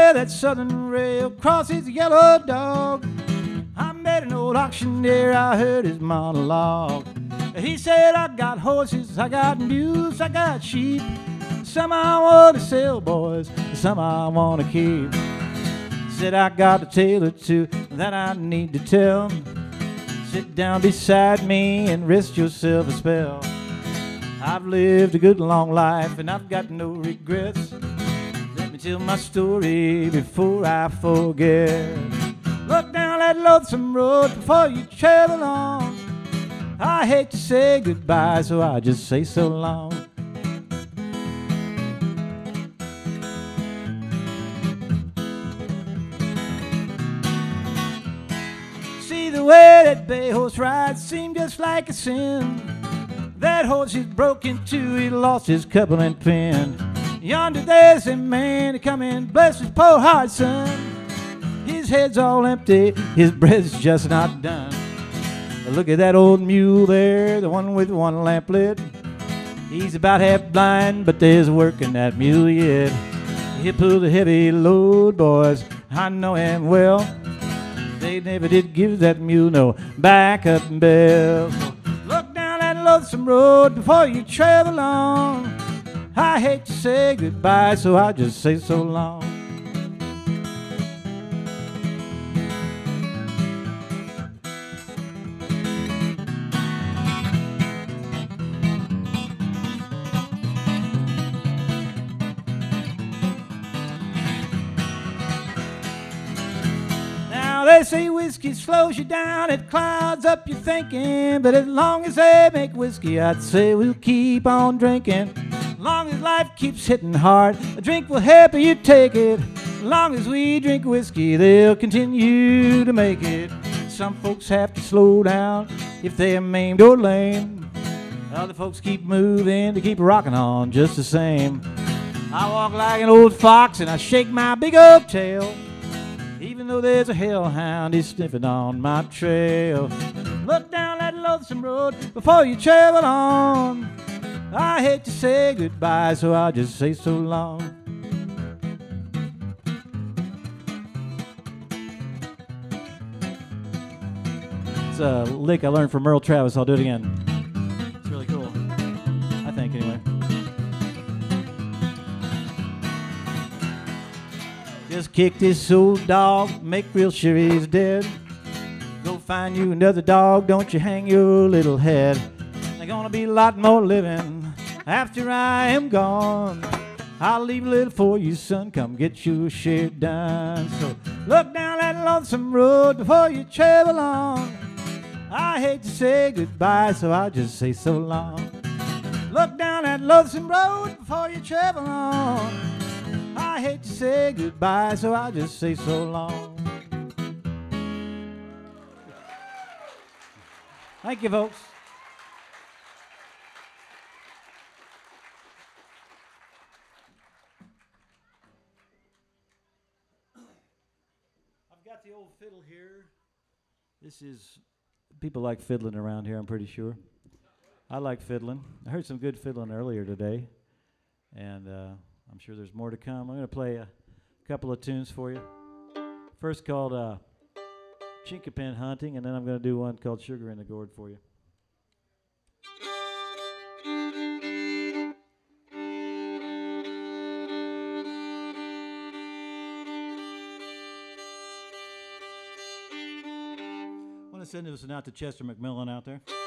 where that southern rail crosses the yellow dog. I met an old auctioneer, I heard his monologue. He said, I got horses, I got mules, I got sheep. Some I want to sell, boys, some I want to keep. Said, I got a tale or two that I need to tell. Sit down beside me and rest yourself a spell. I've lived a good long life and I've got no regrets. Let me tell my story before I forget. Look down that lonesome road before you travel on. I hate to say goodbye, so I just say so long. See the way that bay horse rides seemed just like a sin. That horse is broke in two, he lost his coupling pin. Yonder there's a man coming, bless his poor heart, son. His head's all empty, his bread's just not done. Look at that old mule there, the one with one lamp lit. He's about half blind, but there's work in that mule yet. He'll pull the heavy load, boys, I know him well. They never did give that mule no backup bell. Look down that lonesome road before you travel on. I hate to say goodbye, so I just say so long. They say whiskey slows you down, it clouds up your thinking. But as long as they make whiskey, I'd say we'll keep on drinking. As long as life keeps hitting hard, a drink will help you take it. As long as we drink whiskey, they'll continue to make it. Some folks have to slow down if they're maimed or lame. Other folks keep moving to keep rocking on just the same. I walk like an old fox and I shake my big old tail. Even though there's a hellhound, he's sniffing on my trail. Look down that lonesome road before you travel on. I hate to say goodbye, so I'll just say so long. It's a lick I learned from Earl Travis. I'll do it again. It's really cool. I think, anyway. Just kick this old dog, make real sure he's dead. Go find you another dog, don't you hang your little head. There's gonna be a lot more living after I am gone. I'll leave a little for you, son, come get your share done. So look down that lonesome road before you travel on. I hate to say goodbye, so I'll just say so long. Look down that lonesome road before you travel on. I hate to say goodbye, so I'll just say so long. Thank you, folks. I've got the old fiddle here. This is, people like fiddling around here, I'm pretty sure. I like fiddling. I heard some good fiddling earlier today, and I'm sure there's more to come. I'm going to play a couple of tunes for you. First called Chinkapin Hunting, and then I'm going to do one called Sugar in the Gourd for you. I want to send this one out to Chester McMillan out there.